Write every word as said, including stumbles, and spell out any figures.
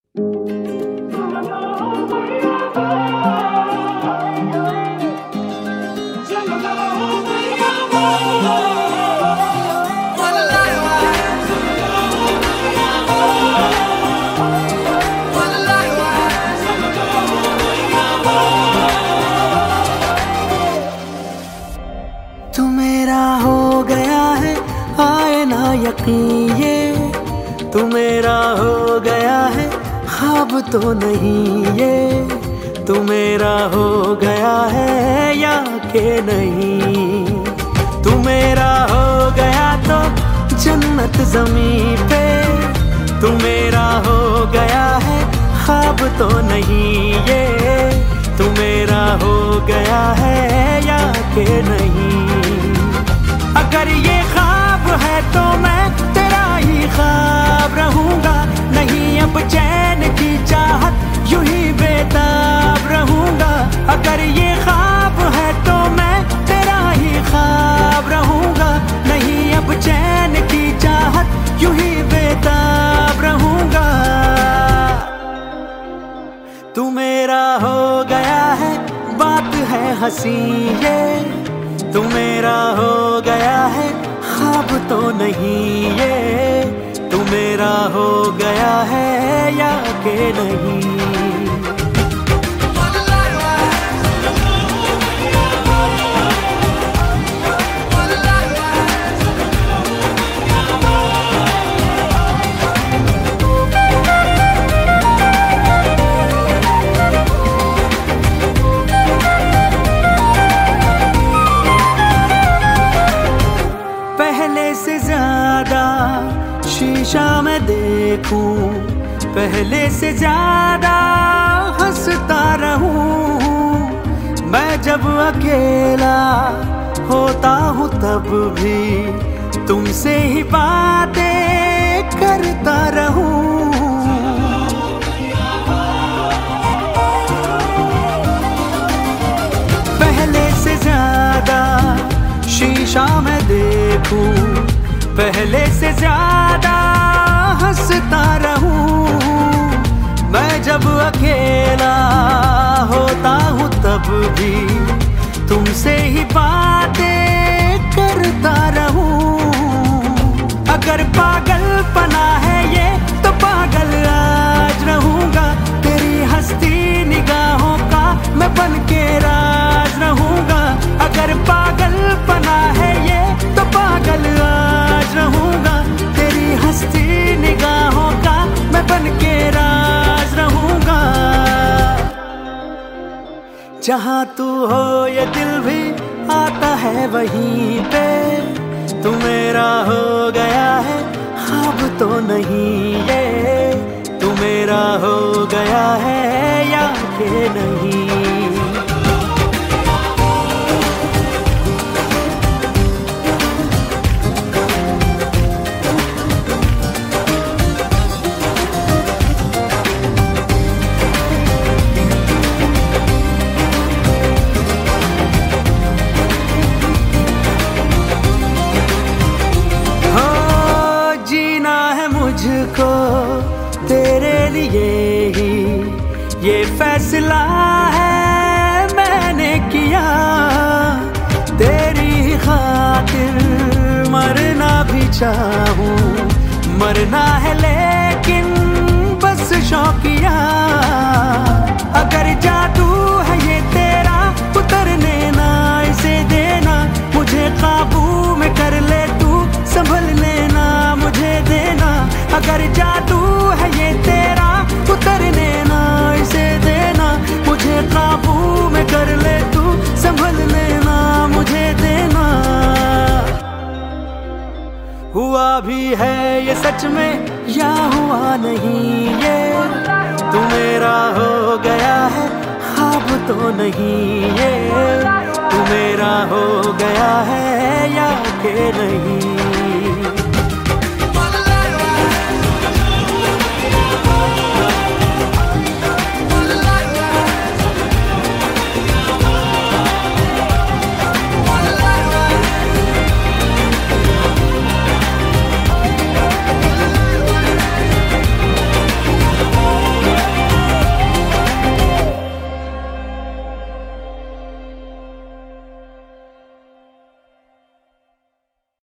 तू मेरा हो गया है, आए ना यकीन ये तू मेरा हो गया है, ख्वाब तो नहीं ये तू मेरा हो गया है या के नहीं। तू मेरा हो गया तो जन्नत ज़मीं पे तू मेरा हो गया है, ख्वाब तो नहीं ये तू मेरा हो गया है या के नहीं। अगर ये ख्वाब है तो मैं तेरा ही ख्वाब रहूंगा, नहीं अब चैन की चाहत यूं ही बेताब रहूंगा। अगर ये ख्वाब है तो मैं तेरा ही ख्वाब रहूंगा, नहीं अब चैन की चाहत यूं ही बेताब रहूंगा। तू मेरा हो गया है, बात है हंसी ये तू मेरा हो गया है, ख्वाब तो नहीं ये तू मेरा हो गया है या के नहीं। पहले से ज्यादा शीशा में देखूं, पहले से ज्यादा हंसता रहूं। मैं जब अकेला होता हूँ तब भी तुमसे ही बातें करता रहूं। पहले से ज्यादा शीशा में देखूं, पहले से ज्यादा हंसता रहूं। मैं जब अकेला होता हूँ तब भी तुमसे ही बातें करता रहूं। अगर पागलपना है ये तो पागल आज रहूंगा, तेरी हंसती निगाहों का मैं बन के राज रहूंगा। अगर पागलपना है ये तो पागल आज रहूंगा, तेरी हंसती निगाहों का मैं बन के राज रहूंगा। जहाँ तू हो ये दिल भी आता है वहीं पे तू मेरा हो गया है, ख्वाब तो नहीं ये तू मेरा हो गया है या के नहीं। मुझको तेरे लिए ही ये फैसला है मैंने किया, तेरी खातिर मरना भी चाहूं। मरना है लेकिन बस शौकिया, अगर जादू है ये तेरा उतरने ना इसे देना। मुझे काबू में कर ले तू, संभल लेना मुझे देना। अगर जादू है ये तेरा उतरने ना इसे देना। मुझे काबू में कर ले तू, संभल लेना मुझे देना। हुआ भी है ये सच में या हुआ नहीं ये तू मेरा हो गया है, ख्वाब तो नहीं ये तू मेरा हो गया है या के नहीं।